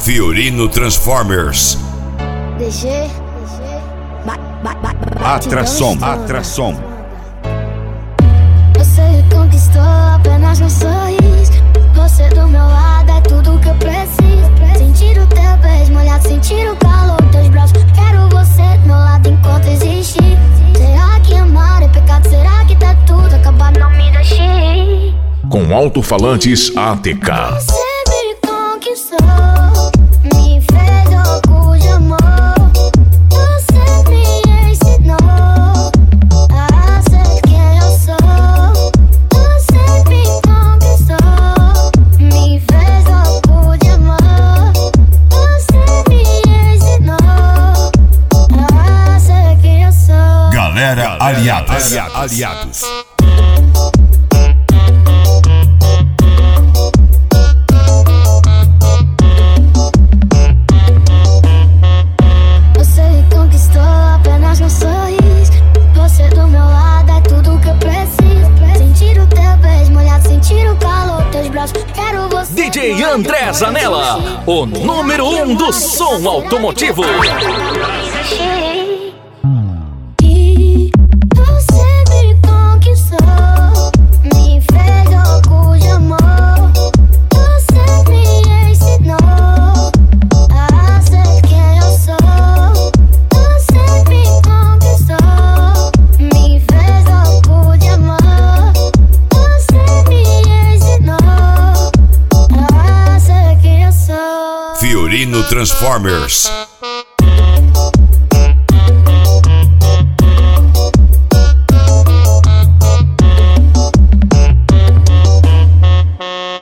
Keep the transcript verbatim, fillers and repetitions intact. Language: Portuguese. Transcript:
Fiorino Transformers. D G, Atração, atração. Você conquistou apenas meu sorriso. Você do meu lado é tudo que eu preciso. Sentir o teu beijo molhado, sentir o calor dos teus braços. Quero você do meu lado enquanto existir. Será que amar é pecado? Será que tá tudo acabado? Não me deixe ir. Com alto-falantes A T K. Você me conquistou, me fez louco de amor. Você me ensinou a ser quem eu sou. Você me conquistou, me fez louco de amor. Você me ensinou a ser quem eu sou. Galera, aliados. aliados. aliados. D J André Zanella, o número um do som automotivo. E você me conquistou, me fez louco de amor. Você me ensinou a ser quem eu sou. Você me conquistou, me fez louco de amor. Você me ensinou a ser quem eu sou. Fiorino Transformers.